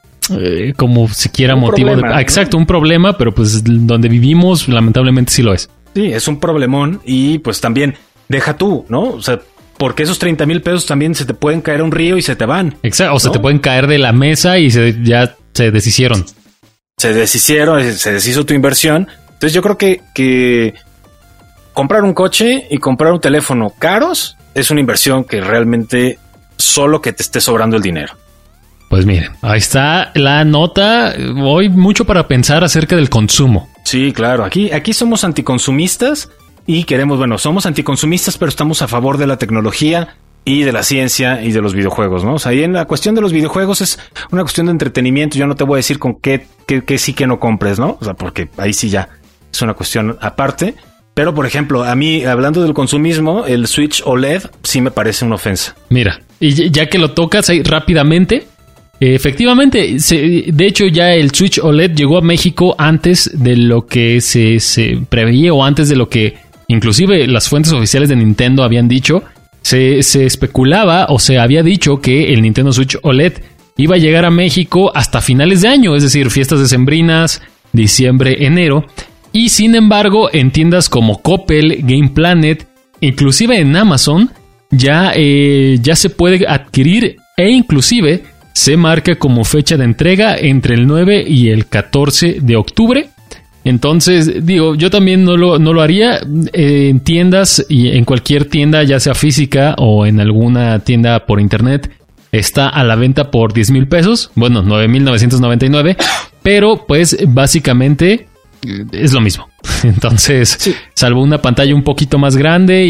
siquiera un motivo problema, ¿no? Exacto, un problema, pero pues donde vivimos lamentablemente sí lo es. Sí, es un problemón y pues también deja tú, ¿no? O sea, porque esos 30 mil pesos también se te pueden caer a un río y se te van. Exacto, o ¿no? se te pueden caer de la mesa y ya se deshicieron. Se deshizo tu inversión. Entonces yo creo que comprar un coche y comprar un teléfono caros es una inversión que realmente solo que te esté sobrando el dinero. Pues miren, ahí está la nota. Hoy mucho para pensar acerca del consumo. Sí, claro. Aquí somos anticonsumistas y queremos, bueno, somos anticonsumistas, pero estamos a favor de la tecnología y de la ciencia y de los videojuegos, ¿no? O sea, ahí en la cuestión de los videojuegos es una cuestión de entretenimiento. Yo no te voy a decir con qué sí que no compres, ¿no? O sea, porque ahí sí ya es una cuestión aparte. Pero, por ejemplo, a mí, hablando del consumismo, el Switch OLED sí me parece una ofensa. Mira, y ya que lo tocas ahí rápidamente... Efectivamente, de hecho ya el Switch OLED llegó a México antes de lo que se preveía o antes de lo que inclusive las fuentes oficiales de Nintendo habían dicho. Se especulaba o se había dicho que el Nintendo Switch OLED iba a llegar a México hasta finales de año, es decir, fiestas decembrinas, diciembre, enero. Y sin embargo, en tiendas como Coppel, Game Planet, inclusive en Amazon, ya se puede adquirir e inclusive... se marca como fecha de entrega entre el 9 y el 14 de octubre. Entonces, digo, yo también no lo haría en tiendas y en cualquier tienda, ya sea física o en alguna tienda por internet. Está a la venta por 10 mil pesos. Bueno, 9,999. Pero, pues, básicamente es lo mismo. Entonces, sí. Salvo una pantalla un poquito más grande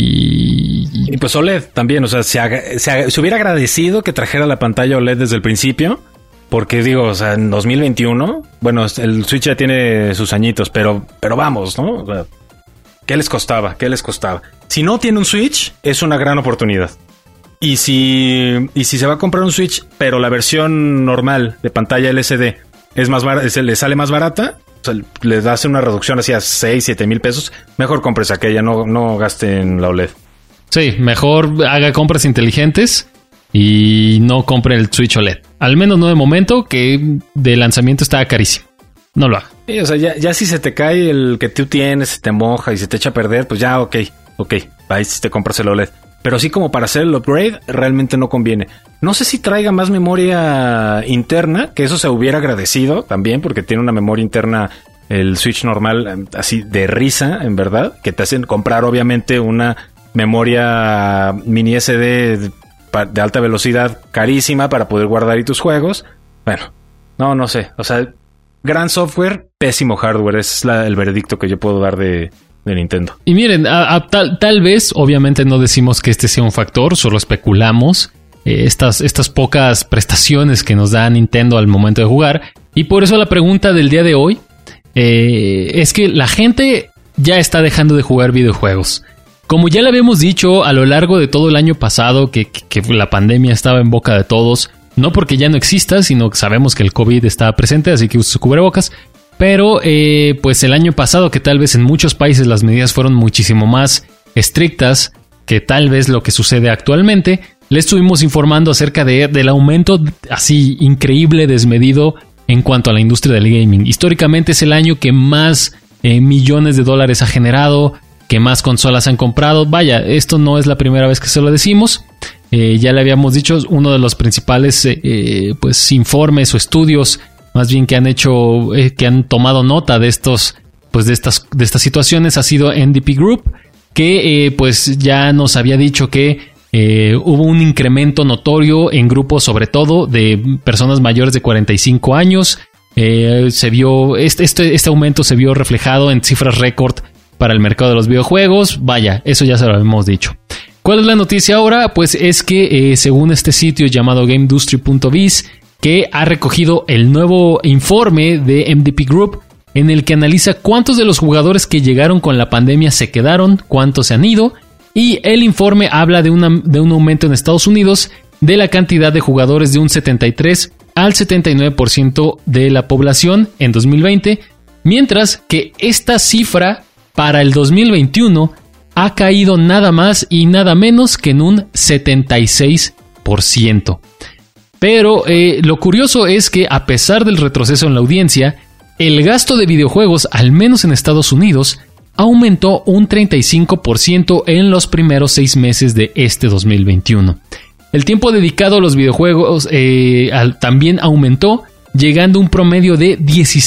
y pues OLED también, o sea, se hubiera agradecido que trajera la pantalla OLED desde el principio, porque digo, o sea, en 2021, bueno, el Switch ya tiene sus añitos, pero vamos, ¿no? O sea, ¿qué les costaba? Si no tiene un Switch, es una gran oportunidad. Y si se va a comprar un Switch, pero la versión normal de pantalla LCD es más le sale más barata, o sea, les hace una reducción hacia 6, 7 mil pesos, mejor compres aquella, no gaste en la OLED. Sí, mejor haga compras inteligentes y no compre el Switch OLED. Al menos no de momento, que de lanzamiento está carísimo. No lo haga. Sí, o sea, ya si se te cae el que tú tienes, se te moja y se te echa a perder, pues ya, ok, ahí sí te compras el OLED. Pero sí, como para hacer el upgrade, realmente no conviene. No sé si traiga más memoria interna, que eso se hubiera agradecido también, porque tiene una memoria interna el Switch normal, así de risa, en verdad, que te hacen comprar obviamente una memoria mini SD de alta velocidad carísima para poder guardar ahí tus juegos. Bueno, no sé. O sea, gran software, pésimo hardware. Ese es el veredicto que yo puedo dar de Nintendo. Y miren, tal vez, obviamente no decimos que este sea un factor, solo especulamos estas pocas prestaciones que nos da Nintendo al momento de jugar. Y por eso la pregunta del día de hoy es que la gente ya está dejando de jugar videojuegos. Como ya le habíamos dicho a lo largo de todo el año pasado que la pandemia estaba en boca de todos, no porque ya no exista, sino que sabemos que el COVID está presente, así que usa su cubrebocas. Pero pues el año pasado, que tal vez en muchos países las medidas fueron muchísimo más estrictas que tal vez lo que sucede actualmente, le estuvimos informando acerca del aumento así increíble, desmedido en cuanto a la industria del gaming. Históricamente es el año que más millones de dólares ha generado, que más consolas han comprado. Vaya, esto no es la primera vez que se lo decimos. Ya le habíamos dicho, uno de los principales pues informes o estudios más bien que han hecho, que han tomado nota de estos, pues de estas situaciones ha sido NDP Group, que pues ya nos había dicho que hubo un incremento notorio en grupos, sobre todo de personas mayores de 45 años. Se vio este aumento se vio reflejado en cifras récord para el mercado de los videojuegos. Vaya, eso ya se lo habíamos dicho. ¿Cuál es la noticia ahora? Pues es que según este sitio llamado GameIndustry.biz, que ha recogido el nuevo informe de MDP Group, en el que analiza cuántos de los jugadores que llegaron con la pandemia se quedaron, cuántos se han ido, y el informe habla de un aumento en Estados Unidos de la cantidad de jugadores de un 73 al 79% de la población en 2020, mientras que esta cifra para el 2021 ha caído nada más y nada menos que en un 76%. Pero lo curioso es que a pesar del retroceso en la audiencia, el gasto de videojuegos, al menos en Estados Unidos, aumentó un 35% en los primeros 6 meses de este 2021. El tiempo dedicado a los videojuegos también aumentó, llegando a un promedio de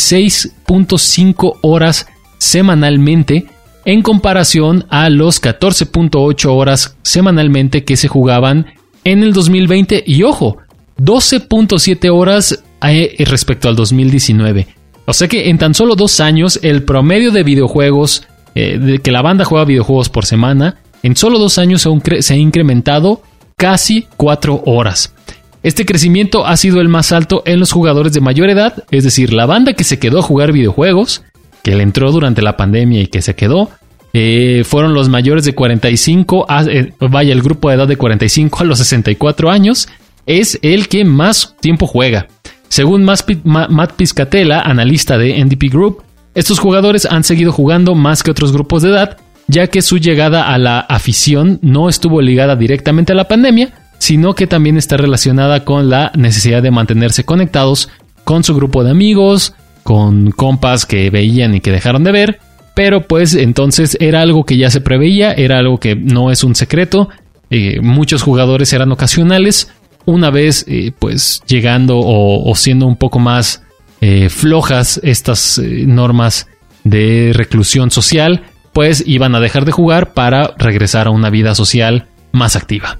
16.5 horas semanalmente, en comparación a los 14.8 horas semanalmente que se jugaban en el 2020. Y ojo, 12.7 horas respecto al 2019. O sea que en tan solo 2 años el promedio de videojuegos, de que la banda juega videojuegos por semana, en solo 2 años se ha incrementado casi 4 horas. Este crecimiento ha sido el más alto en los jugadores de mayor edad, es decir, la banda que se quedó a jugar videojuegos, que le entró durante la pandemia y que se quedó, fueron los mayores de 45, el grupo de edad de 45 a los 64 años, es el que más tiempo juega. Según Matt Piscatella, analista de NDP Group, estos jugadores han seguido jugando más que otros grupos de edad, ya que su llegada a la afición no estuvo ligada directamente a la pandemia, sino que también está relacionada con la necesidad de mantenerse conectados con su grupo de amigos, con compas que veían y que dejaron de ver, pero pues entonces era algo que ya se preveía, era algo que no es un secreto. Muchos jugadores eran ocasionales. Una vez pues llegando o siendo un poco más flojas estas normas de reclusión social, pues iban a dejar de jugar para regresar a una vida social más activa.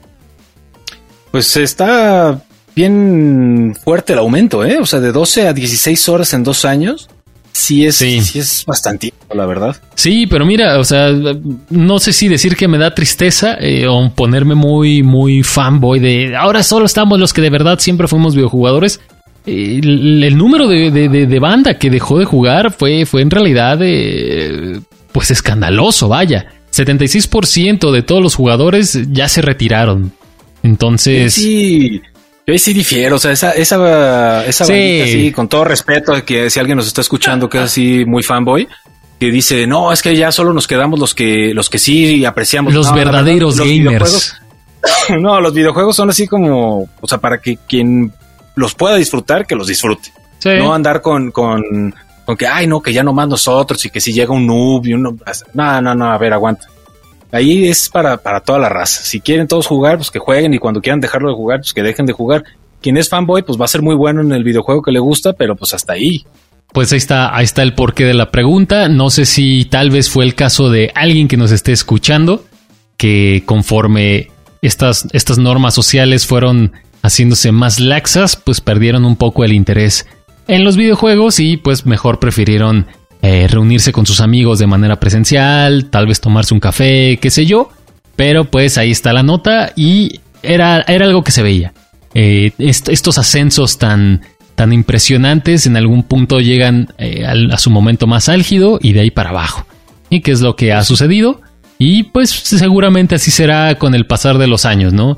Pues está bien fuerte el aumento, o sea, de 12 a 16 horas en 2 años. Sí es bastante, la verdad. Sí, pero mira, o sea, no sé si decir que me da tristeza o ponerme muy fanboy de ahora solo estamos los que de verdad siempre fuimos videojugadores. El número de banda que dejó de jugar fue en realidad pues escandaloso, vaya. 76% de todos los jugadores ya se retiraron. Entonces... Sí. Yo ahí sí difiero, o sea, esa bandita así, con todo respeto, que si alguien nos está escuchando que es así muy fanboy, que dice, no, es que ya solo nos quedamos los que sí apreciamos. Los verdaderos gamers. No, los videojuegos son así como, o sea, para que quien los pueda disfrutar, que los disfrute. Sí. No andar con que, ay, no, que ya nomás nosotros y que si llega un noob y uno... No, a ver, aguanta. Ahí es para toda la raza. Si quieren todos jugar, pues que jueguen, y cuando quieran dejarlo de jugar, pues que dejen de jugar. Quien es fanboy, pues va a ser muy bueno en el videojuego que le gusta, pero pues hasta ahí. Pues ahí está el porqué de la pregunta. No sé si tal vez fue el caso de alguien que nos esté escuchando, que conforme estas normas sociales fueron haciéndose más laxas, pues perdieron un poco el interés en los videojuegos y pues mejor prefirieron reunirse con sus amigos de manera presencial, tal vez tomarse un café, qué sé yo, pero pues ahí está la nota y era algo que se veía. Estos ascensos tan impresionantes en algún punto llegan a su momento más álgido y de ahí para abajo. ¿Y qué es lo que ha sucedido? Y pues seguramente así será con el pasar de los años, ¿no?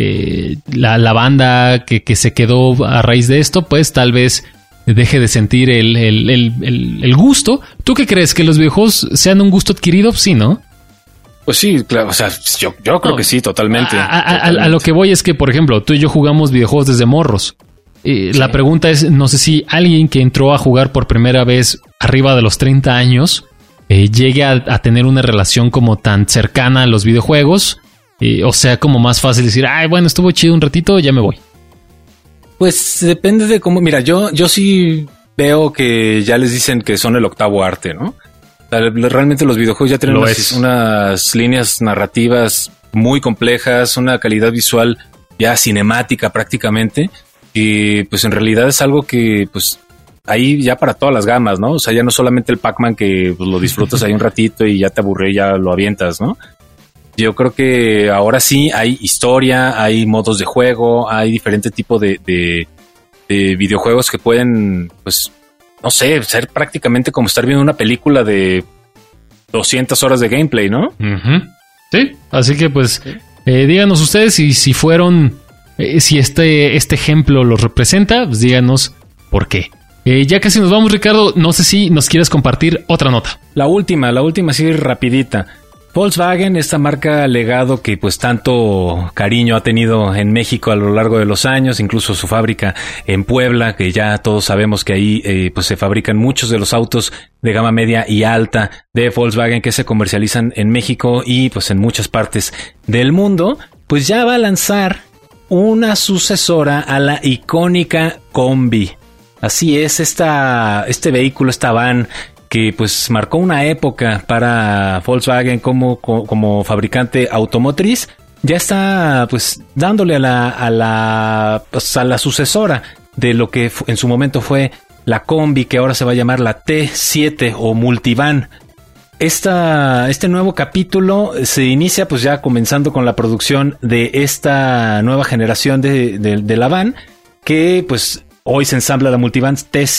La banda que se quedó a raíz de esto, pues tal vez deje de sentir el gusto. ¿Tú qué crees? ¿Que los videojuegos sean un gusto adquirido? Sí, ¿no? Pues sí, claro, o sea, yo creo que sí, totalmente. A lo que voy es que, por ejemplo, tú y yo jugamos videojuegos desde morros. Sí. La pregunta es, no sé si alguien que entró a jugar por primera vez arriba de los 30 años llegue a tener una relación como tan cercana a los videojuegos O sea, como más fácil decir, ay, bueno, estuvo chido un ratito, ya me voy. Pues depende de cómo... Mira, yo sí veo que ya les dicen que son el octavo arte, ¿no? O sea, realmente los videojuegos ya tienen unas líneas narrativas muy complejas, una calidad visual ya cinemática prácticamente, y pues en realidad es algo que pues ahí ya para todas las gamas, ¿no? O sea, ya no solamente el Pac-Man que pues, lo disfrutas ahí un ratito y ya te aburre y ya lo avientas, ¿no? Yo creo que ahora sí hay historia, hay modos de juego, hay diferente tipo de videojuegos que pueden, pues, no sé, ser prácticamente como estar viendo una película de 200 horas de gameplay, ¿no? Uh-huh. Sí, así que pues díganos ustedes si fueron, si este ejemplo los representa, pues díganos por qué. Ya casi nos vamos, Ricardo, no sé si nos quieres compartir otra nota. La última sí, rapidita. Volkswagen, esta marca legado que pues tanto cariño ha tenido en México a lo largo de los años, incluso su fábrica en Puebla, que ya todos sabemos que ahí pues se fabrican muchos de los autos de gama media y alta de Volkswagen que se comercializan en México y pues en muchas partes del mundo, pues ya va a lanzar una sucesora a la icónica Combi. Así es, este vehículo, esta van que pues marcó una época para Volkswagen como fabricante automotriz, ya está pues dándole a la sucesora de lo que en su momento fue la Combi, que ahora se va a llamar la T7 o Multivan. Este nuevo capítulo se inicia pues ya comenzando con la producción de esta nueva generación de la van, que pues hoy se ensambla la Multivan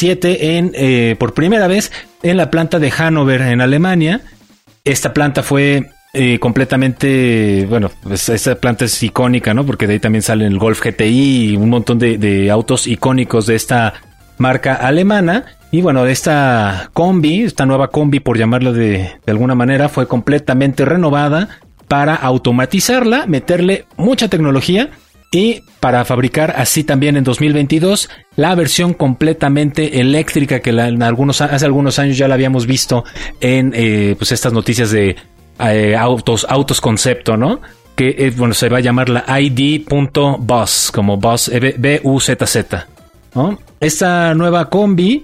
T7 por primera vez en la planta de Hannover, en Alemania. Esta planta fue completamente... Bueno, pues esta planta es icónica, ¿no? Porque de ahí también salen el Golf GTI y un montón de autos icónicos de esta marca alemana. Y bueno, esta Combi, esta nueva Combi, por llamarla de alguna manera, fue completamente renovada para automatizarla, meterle mucha tecnología y para fabricar así también en 2022 la versión completamente eléctrica que hace algunos años ya la habíamos visto en pues estas noticias de autos concepto, ¿no? Que bueno, se va a llamar la ID.Buzz, como Buzz, B-U-Z-Z, ¿no? Esta nueva Combi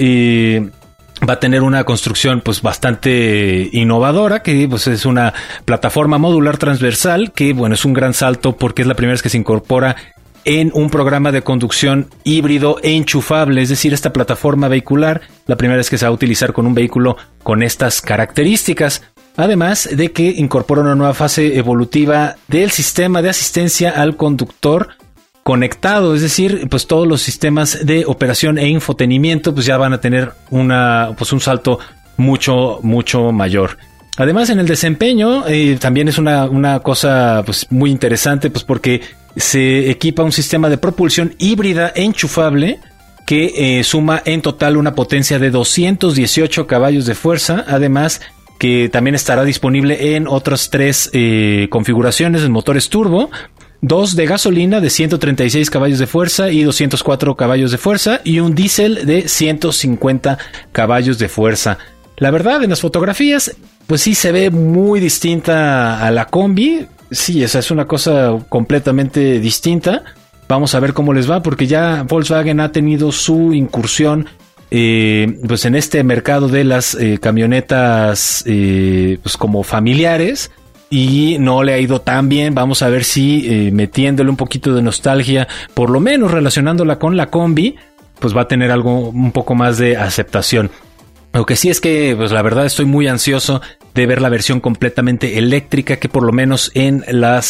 va a tener una construcción pues bastante innovadora, que pues es una plataforma modular transversal, que bueno, es un gran salto porque es la primera vez que se incorpora en un programa de conducción híbrido e enchufable, es decir, esta plataforma vehicular, la primera vez que se va a utilizar con un vehículo con estas características. Además de que incorpora una nueva fase evolutiva del sistema de asistencia al conductor conectado, es decir, pues todos los sistemas de operación e infotenimiento pues ya van a tener un salto mucho mayor. Además, en el desempeño también es una cosa pues muy interesante, pues porque se equipa un sistema de propulsión híbrida e enchufable que suma en total una potencia de 218 caballos de fuerza, además que también estará disponible en otras 3 configuraciones de motores turbo, 2 de gasolina de 136 caballos de fuerza y 204 caballos de fuerza y un diésel de 150 caballos de fuerza. La verdad, en las fotografías, pues sí se ve muy distinta a la Combi. Sí, esa es una cosa completamente distinta. Vamos a ver cómo les va, porque ya Volkswagen ha tenido su incursión pues en este mercado de las camionetas pues como familiares, y no le ha ido tan bien. Vamos a ver si metiéndole un poquito de nostalgia, por lo menos relacionándola con la Combi, pues va a tener algo un poco más de aceptación. Lo que sí es que pues la verdad estoy muy ansioso de ver la versión completamente eléctrica, que por lo menos en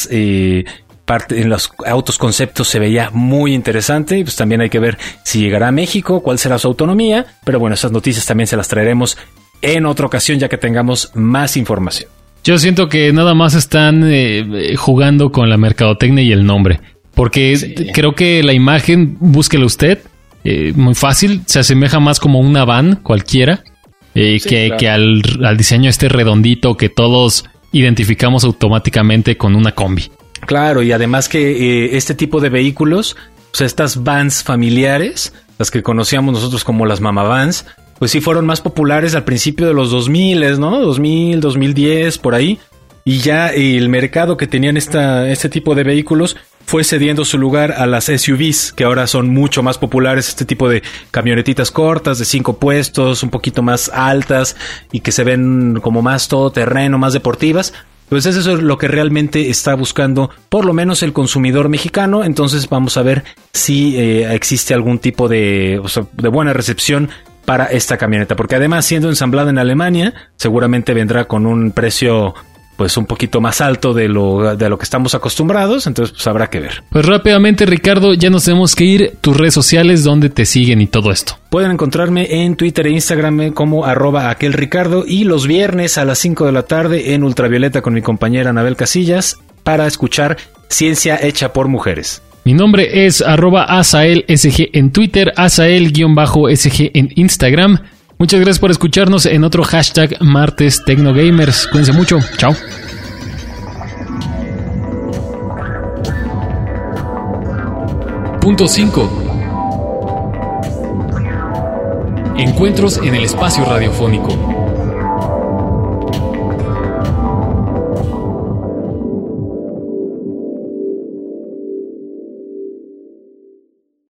en los autos conceptos se veía muy interesante, y pues también hay que ver si llegará a México, cuál será su autonomía, pero bueno, esas noticias también se las traeremos en otra ocasión ya que tengamos más información. Yo siento que nada más están jugando con la mercadotecnia y el nombre, porque sí, creo que la imagen, búsquela usted, muy fácil, se asemeja más como una van cualquiera, sí, que al diseño este redondito que todos identificamos automáticamente con una Combi. Claro, y además que este tipo de vehículos, pues estas vans familiares, las que conocíamos nosotros como las mamavans, pues sí fueron más populares al principio de los 2000, ¿no? 2000, 2010, por ahí. y ya el mercado que tenían este tipo de vehículos fue cediendo su lugar a las SUVs, que ahora son mucho más populares, este tipo de camionetitas cortas de 5 puestos, un poquito más altas y que se ven como más todoterreno, más deportivas. Pues eso es lo que realmente está buscando por lo menos el consumidor mexicano. Entonces vamos a ver si existe algún tipo de buena recepción para esta camioneta, porque además siendo ensamblada en Alemania, seguramente vendrá con un precio pues un poquito más alto de lo que estamos acostumbrados, entonces pues habrá que ver. Pues rápidamente, Ricardo, ya nos tenemos que ir. Tus redes sociales, ¿dónde te siguen y todo esto? Pueden encontrarme en Twitter e Instagram como @aquelricardo y los viernes a las 5 de la tarde en Ultravioleta con mi compañera Anabel Casillas para escuchar Ciencia Hecha por Mujeres. Mi nombre es @AsaelSG en Twitter, Asael_SG en Instagram. Muchas gracias por escucharnos en otro hashtag Martes Tecnogamers. Cuídense mucho. Chao. Punto 5. Encuentros en el espacio radiofónico.